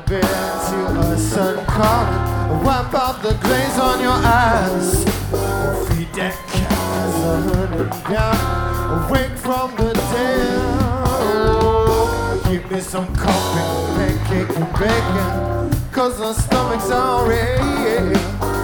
bed to a certain corner. Wipe out the glaze on your eyes. Feed that cat as a hunting down. Awake from the dead. Give me some coffee, pancake and bacon, 'cause my stomach's already